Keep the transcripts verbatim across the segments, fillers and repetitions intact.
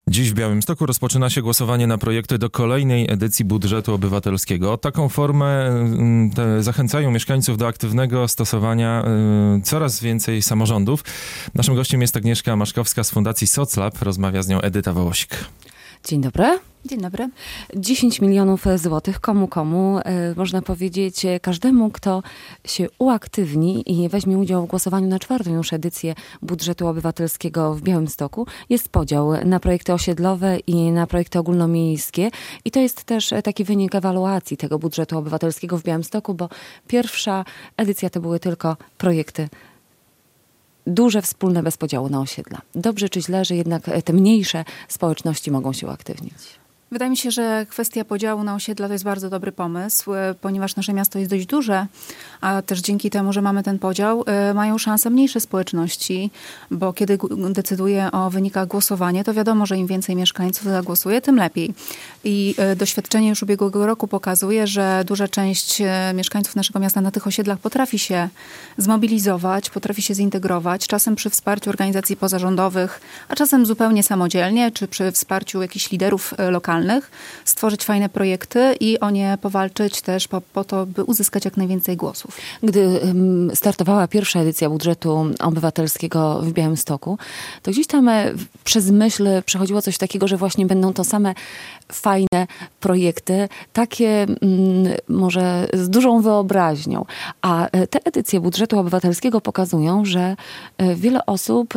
Dziś w Białymstoku rozpoczyna się głosowanie na projekty do kolejnej edycji budżetu obywatelskiego. Taką formę te zachęcają mieszkańców do aktywnego stosowania y, coraz więcej samorządów. Naszym gościem jest Agnieszka Maszkowska z Fundacji Soclab. Rozmawia z nią Edyta Wołosik. Dzień dobry. Dzień dobry. dziesięć milionów złotych, komu komu, e, można powiedzieć każdemu, kto się uaktywni i weźmie udział w głosowaniu na czwartą już edycję budżetu obywatelskiego w Białymstoku. Jest podział na projekty osiedlowe i na projekty ogólnomiejskie i to jest też taki wynik ewaluacji tego budżetu obywatelskiego w Białymstoku, bo pierwsza edycja to były tylko projekty duże, wspólne, bez podziału na osiedla. Dobrze czy źle, że jednak te mniejsze społeczności mogą się uaktywnić? Wydaje mi się, że kwestia podziału na osiedla to jest bardzo dobry pomysł, ponieważ nasze miasto jest dość duże, a też dzięki temu, że mamy ten podział, mają szansę mniejsze społeczności, bo kiedy decyduje o wynikach głosowania, to wiadomo, że im więcej mieszkańców zagłosuje, tym lepiej. I doświadczenie już ubiegłego roku pokazuje, że duża część mieszkańców naszego miasta na tych osiedlach potrafi się zmobilizować, potrafi się zintegrować, czasem przy wsparciu organizacji pozarządowych, a czasem zupełnie samodzielnie, czy przy wsparciu jakichś liderów lokalnych, stworzyć fajne projekty i o nie powalczyć też po, po to, by uzyskać jak najwięcej głosów. Gdy startowała pierwsza edycja budżetu obywatelskiego w Białymstoku, to gdzieś tam przez myśl przechodziło coś takiego, że właśnie będą to same fajne projekty, takie może z dużą wyobraźnią. A te edycje budżetu obywatelskiego pokazują, że wiele osób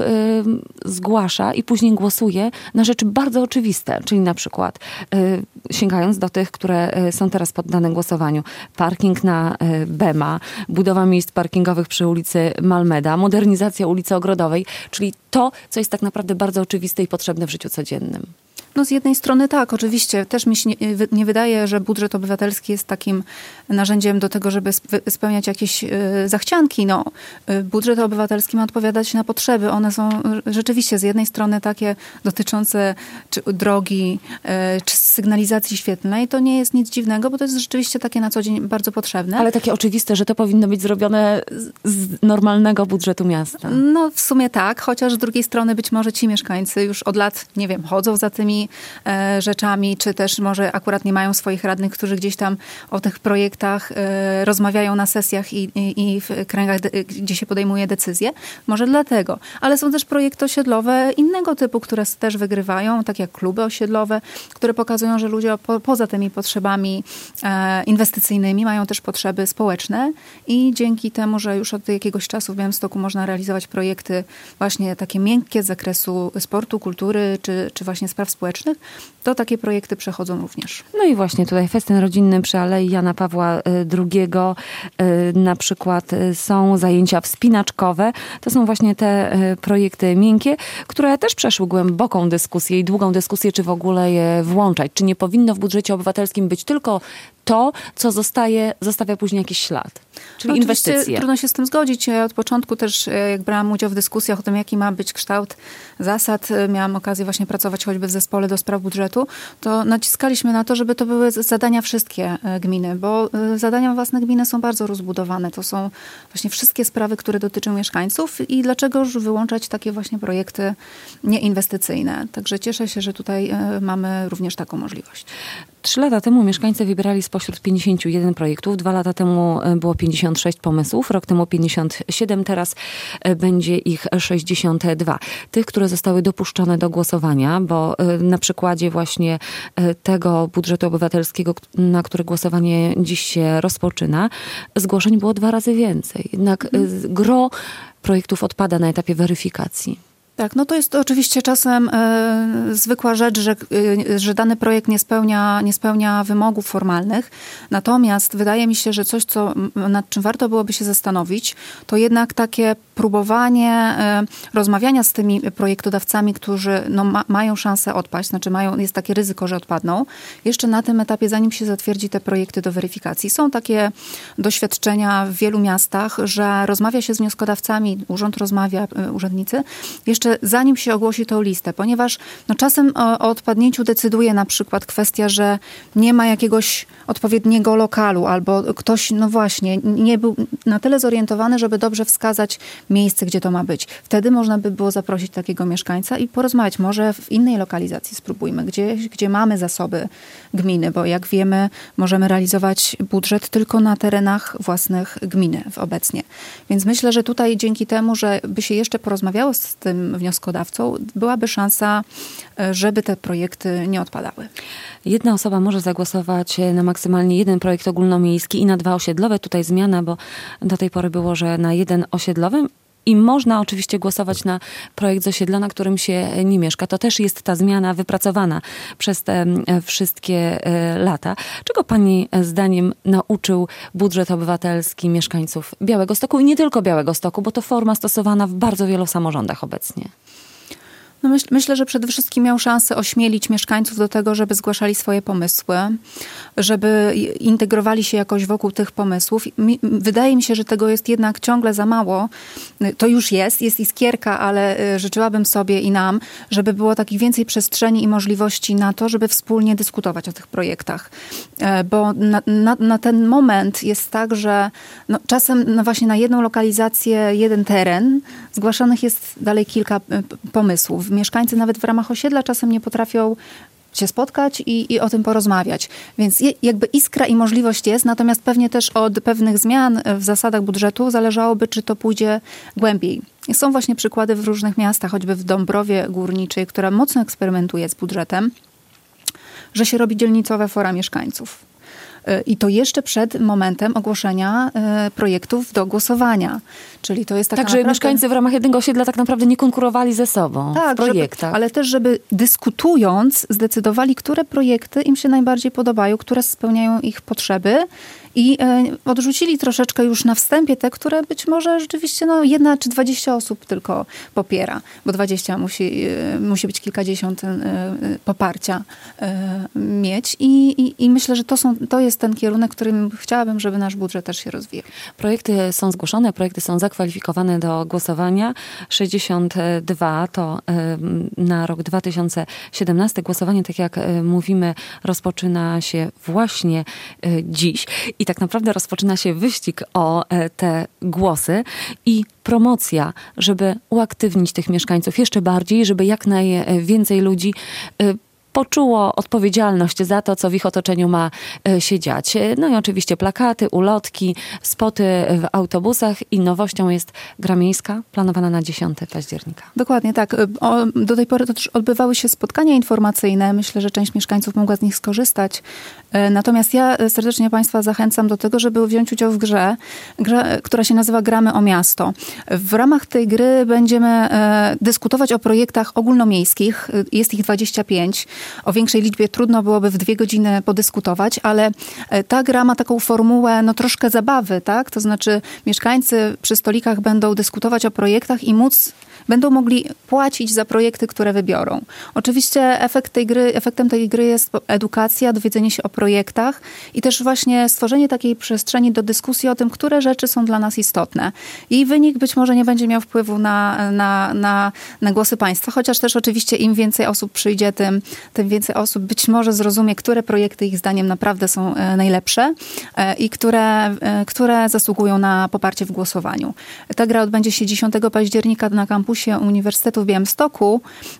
zgłasza i później głosuje na rzeczy bardzo oczywiste, czyli na przykład sięgając do tych, które są teraz poddane głosowaniu. Parking na Bema, budowa miejsc parkingowych przy ulicy Malmeda, modernizacja ulicy Ogrodowej, czyli to, co jest tak naprawdę bardzo oczywiste i potrzebne w życiu codziennym. No z jednej strony tak, oczywiście. Też mi się nie, nie wydaje, że budżet obywatelski jest takim narzędziem do tego, żeby spełniać jakieś y, zachcianki. No, y, budżet obywatelski ma odpowiadać na potrzeby. One są rzeczywiście z jednej strony takie dotyczące czy drogi, y, czy sygnalizacji świetlnej. To nie jest nic dziwnego, bo to jest rzeczywiście takie na co dzień bardzo potrzebne. Ale takie oczywiste, że to powinno być zrobione z, z normalnego budżetu miasta. No w sumie tak, chociaż z drugiej strony być może ci mieszkańcy już od lat, nie wiem, chodzą za tymi rzeczami, czy też może akurat nie mają swoich radnych, którzy gdzieś tam o tych projektach rozmawiają na sesjach i, i, i w kręgach, gdzie się podejmuje decyzje. Może dlatego. Ale są też projekty osiedlowe innego typu, które też wygrywają, tak jak kluby osiedlowe, które pokazują, że ludzie po, poza tymi potrzebami inwestycyjnymi mają też potrzeby społeczne i dzięki temu, że już od jakiegoś czasu w Białymstoku można realizować projekty właśnie takie miękkie z zakresu sportu, kultury, czy, czy właśnie spraw społecznych, to takie projekty przechodzą również. No i właśnie tutaj festyn rodzinny przy Alei Jana Pawła drugiego. Na przykład są zajęcia wspinaczkowe. To są właśnie te projekty miękkie, które też przeszły głęboką dyskusję i długą dyskusję, czy w ogóle je włączać. Czy nie powinno w budżecie obywatelskim być tylko to, co zostaje, zostawia później jakiś ślad. Czyli no inwestycje. Trudno się z tym zgodzić. Ja od początku też, jak brałam udział w dyskusjach o tym, jaki ma być kształt zasad, miałam okazję właśnie pracować choćby w zespole do spraw budżetu, to naciskaliśmy na to, żeby to były zadania wszystkie gminy, bo zadania własne gminy są bardzo rozbudowane. To są właśnie wszystkie sprawy, które dotyczą mieszkańców i dlaczego już wyłączać takie właśnie projekty nieinwestycyjne. Także cieszę się, że tutaj mamy również taką możliwość. Trzy lata temu mieszkańcy wybierali spośród pięćdziesięciu jeden projektów. Dwa lata temu było pięćdziesiąt sześć pomysłów, rok temu pięćdziesiąt siedem, teraz będzie ich sześćdziesiąt dwa. Tych, które zostały dopuszczone do głosowania, bo na przykładzie właśnie tego budżetu obywatelskiego, na który głosowanie dziś się rozpoczyna, zgłoszeń było dwa razy więcej. Jednak gro projektów odpada na etapie weryfikacji. Tak, no to jest oczywiście czasem e, zwykła rzecz, że, e, że dany projekt nie spełnia, nie spełnia wymogów formalnych. Natomiast wydaje mi się, że coś, co, nad czym warto byłoby się zastanowić, to jednak takie próbowanie e, rozmawiania z tymi projektodawcami, którzy no, ma, mają szansę odpaść, znaczy mają, jest takie ryzyko, że odpadną, jeszcze na tym etapie, zanim się zatwierdzi te projekty do weryfikacji. Są takie doświadczenia w wielu miastach, że rozmawia się z wnioskodawcami, urząd rozmawia, urzędnicy, jeszcze jeszcze zanim się ogłosi tą listę, ponieważ no, czasem o, o odpadnięciu decyduje na przykład kwestia, że nie ma jakiegoś odpowiedniego lokalu, albo ktoś, no właśnie, nie był na tyle zorientowany, żeby dobrze wskazać miejsce, gdzie to ma być. Wtedy można by było zaprosić takiego mieszkańca i porozmawiać. Może w innej lokalizacji spróbujmy, gdzieś, gdzie mamy zasoby gminy, bo jak wiemy, możemy realizować budżet tylko na terenach własnych gminy obecnie. Więc myślę, że tutaj dzięki temu, że by się jeszcze porozmawiało z tym wnioskodawcą, byłaby szansa, żeby te projekty nie odpadały. Jedna osoba może zagłosować na maksymalnie jeden projekt ogólnomiejski i na dwa osiedlowe. Tutaj zmiana, bo do tej pory było, że na jeden osiedlowy. I można oczywiście głosować na projekt z osiedla, na którym się nie mieszka. To też jest ta zmiana wypracowana przez te wszystkie lata. Czego pani zdaniem nauczył budżet obywatelski mieszkańców Białegostoku i nie tylko Białegostoku, bo to forma stosowana w bardzo wielu samorządach obecnie? No myśl, myślę, że przede wszystkim miał szansę ośmielić mieszkańców do tego, żeby zgłaszali swoje pomysły, żeby integrowali się jakoś wokół tych pomysłów. Mi, wydaje mi się, że tego jest jednak ciągle za mało. To już jest, jest iskierka, ale życzyłabym sobie i nam, żeby było takich więcej przestrzeni i możliwości na to, żeby wspólnie dyskutować o tych projektach. Bo na, na, na ten moment jest tak, że no, czasem no właśnie na jedną lokalizację, jeden teren, zgłaszanych jest dalej kilka pomysłów. Mieszkańcy nawet w ramach osiedla czasem nie potrafią się spotkać i, i o tym porozmawiać. Więc je, jakby iskra i możliwość jest, natomiast pewnie też od pewnych zmian w zasadach budżetu zależałoby, czy to pójdzie głębiej. Są właśnie przykłady w różnych miastach, choćby w Dąbrowie Górniczej, która mocno eksperymentuje z budżetem, że się robi dzielnicowe fora mieszkańców. I to jeszcze przed momentem ogłoszenia y, projektów do głosowania. Czyli to jest taka Także naprawdę... mieszkańcy w ramach jednego osiedla tak naprawdę nie konkurowali ze sobą tak, w projektach. Żeby, ale też, żeby dyskutując zdecydowali, które projekty im się najbardziej podobają, które spełniają ich potrzeby i y, odrzucili troszeczkę już na wstępie te, które być może rzeczywiście no, jedna czy dwadzieścia osób tylko popiera, bo dwadzieścia musi, y, musi być kilkadziesiąt y, y, poparcia y, mieć I, i, i myślę, że to, są, to jest ten kierunek, którym chciałabym, żeby nasz budżet też się rozwijał. Projekty są zgłoszone, projekty są zakwalifikowane do głosowania. sześćdziesiąt dwa to y, na rok dwa tysiące siedemnasty. Głosowanie, tak jak y, mówimy, rozpoczyna się właśnie y, dziś. I tak naprawdę rozpoczyna się wyścig o y, te głosy i promocja, żeby uaktywnić tych mieszkańców jeszcze bardziej, żeby jak najwięcej ludzi y, poczuło odpowiedzialność za to, co w ich otoczeniu ma się dziać. No i oczywiście plakaty, ulotki, spoty w autobusach i nowością jest gra miejska planowana na dziesiątego października. Dokładnie tak. O, do tej pory to też odbywały się spotkania informacyjne. Myślę, że część mieszkańców mogła z nich skorzystać. Natomiast ja serdecznie Państwa zachęcam do tego, żeby wziąć udział w grze, grze, która się nazywa Gramy o Miasto. W ramach tej gry będziemy e, dyskutować o projektach ogólnomiejskich. Jest ich dwadzieścia pięć. O większej liczbie trudno byłoby w dwie godziny podyskutować, ale ta gra ma taką formułę no troszkę zabawy, tak? To znaczy mieszkańcy przy stolikach będą dyskutować o projektach i móc będą mogli płacić za projekty, które wybiorą. Oczywiście efekt tej gry, efektem tej gry jest edukacja, dowiedzenie się o projektach i też właśnie stworzenie takiej przestrzeni do dyskusji o tym, które rzeczy są dla nas istotne. I wynik być może nie będzie miał wpływu na, na, na, na głosy państwa, chociaż też oczywiście im więcej osób przyjdzie, tym, tym więcej osób być może zrozumie, które projekty ich zdaniem naprawdę są najlepsze i które, które zasługują na poparcie w głosowaniu. Ta gra odbędzie się dziesiątego października na kampusie Uniwersytetu w Białymstoku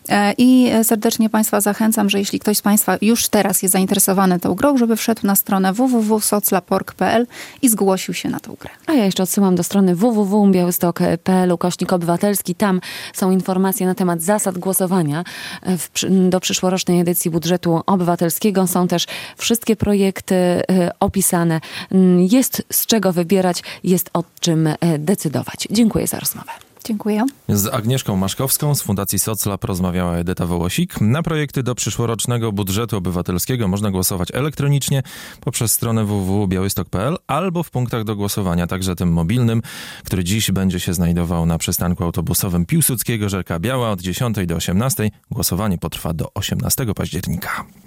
i serdecznie Państwa zachęcam, że jeśli ktoś z Państwa już teraz jest zainteresowany tą grą, żeby wszedł na stronę w w w kropka socla kropka org kropka p l i zgłosił się na tą grę. A ja jeszcze odsyłam do strony w w w kropka białystok kropka p l ukośnik obywatelski. Tam są informacje na temat zasad głosowania w, do przyszłorocznej edycji budżetu obywatelskiego. Są też wszystkie projekty y, opisane. Jest z czego wybierać, jest o czym decydować. Dziękuję za rozmowę. Dziękuję. Z Agnieszką Maszkowską z Fundacji Socla porozmawiała Edyta Wołosik. Na projekty do przyszłorocznego budżetu obywatelskiego można głosować elektronicznie poprzez stronę w w w kropka białystok kropka p l albo w punktach do głosowania, także tym mobilnym, który dziś będzie się znajdował na przystanku autobusowym Piłsudskiego Rzeka Biała od dziesiątej do osiemnastej. Głosowanie potrwa do osiemnastego października.